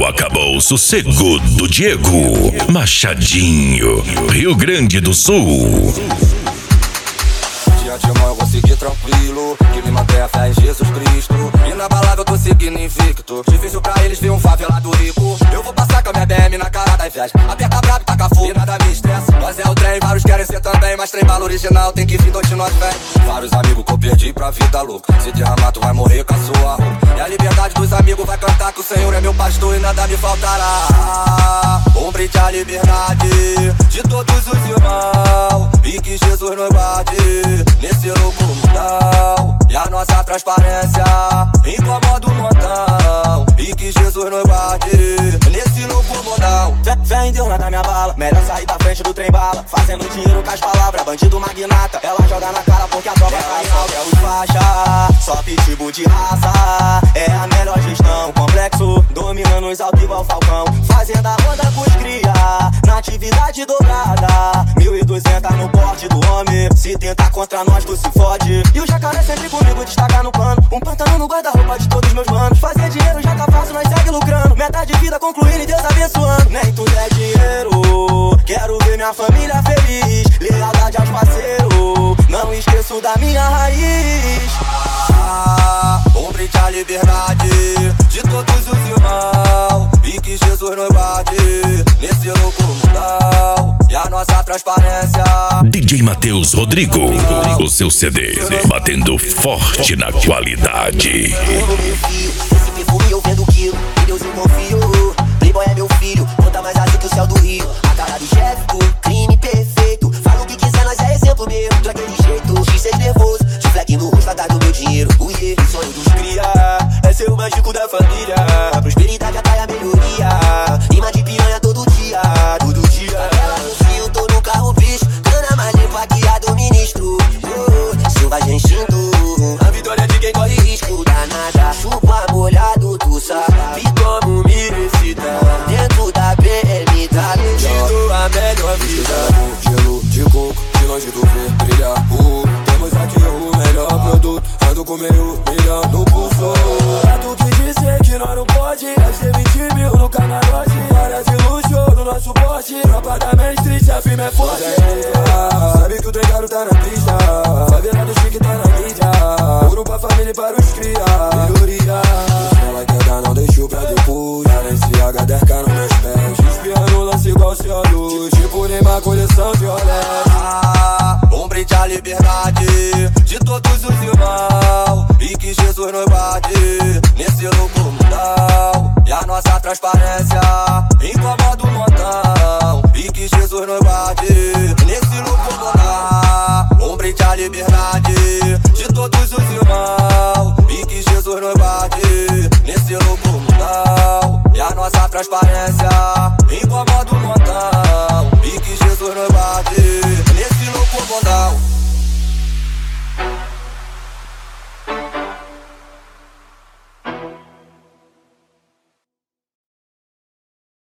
Não acabou o sossego do Diego Machadinho, Rio Grande do Sul. De antemão eu vou seguir tranquilo, que me mantém a fé em Jesus Cristo. E na balada eu tô seguindo invicto. Difícil pra eles ver um favelado rico. Eu vou passar com a minha BM na cara da inveja. Aperta brabo e taca fogo e nada me estressa. Nós é o trem, vários querem ser também, mas trem bala original tem que vir de onde nós vem. Vários amigos que eu perdi pra vida louca. Se derramar tu vai morrer com a sua roupa. E a liberdade dos amigos vai cantar que o Senhor é meu pastor e nada me faltará. Um brinde à liberdade de todos os irmãos, e que Jesus nos guarde nesse louco mundão. E a nossa transparência incomoda o montão, e que Jesus nos guarde nesse louco mundão. Fé em Deus, nada me abala. Melhor sair da frente do trem bala, fazendo dinheiro com as palavras. Bandido magnata, ela joga na cara porque a prova é alta. É os faixa, só pitbull de raça. É a melhor gestão, complexo, dominando os altos igual Falcão. Fazendo a roda pros cria, na atividade dobrada. 1.200 no porte do homem, se tentar contra nós tu se fode. E o jacaré sempre comigo, destaca no pano. Um pantano no guarda-roupa de todos meus manos. Fazer dinheiro já tá fácil, nós segue lucrando. Meta de vida concluindo e Deus abençoando. Nem tudo é dinheiro, quero ver minha família feliz. Lealdade aos parceiros, não esqueço da minha raiz. Um brinde à liberdade de todos os irmãos, e que Jesus nos guarde nesse louco mundão. E a nossa transparência. DJ Matheus Rodrigo, o seu CD batendo forte na qualidade. Esse perfume eu vendo quilo, em Deus eu confio. Playboy é meu filho, conta mais azul que o céu do Rio. A cara do chefe, crime perfeito. Fala o que quiser, nós é exemplo mesmo. Daquele jeito, X6 nervoso, de fleck no rosto atrás do meu dinheiro. O sonho dos cria, é ser o mágico da família. Prosperidade atrai a melhoria, rima de piranha todo dia, todo dia. Ela no fio, tô no carro bicho, cana mais limpa que a do ministro. Selvagem instinto, a vitória de quem corre risco. Danada, chupa molhado, tu sabe como merecida. Dentro da BM, tá? Te dou a melhor vida. Gelo de coco, de longe tu vê brilhar. Temos aqui o melhor produto, ando com meio milhão no pulso. Pra tu que dizer que nós não pode, é 20 mil no camarote. Área de luxo no nosso porte, tropa da Main Street, a firma é forte. Sabe que o trem caro tá na pista, favela do chique tá na mídia. Ouro pra família e para os cria, melhoria. Ela quer dar, não deixou pra depois. Balenciaga 10K nos meus pés, espiando lance igual CO2. Tipo Neymar, coleção de Olé. Um brinde à liberdade de todos os irmãos, e que Jesus nos guarde nesse louco mundão. E a nossa transparência incomoda o montão, e que Jesus nos guarde nesse louco mundão. Um brinde à liberdade de todos os irmãos, e que Jesus nos guarde nesse louco mundão. E a nossa transparência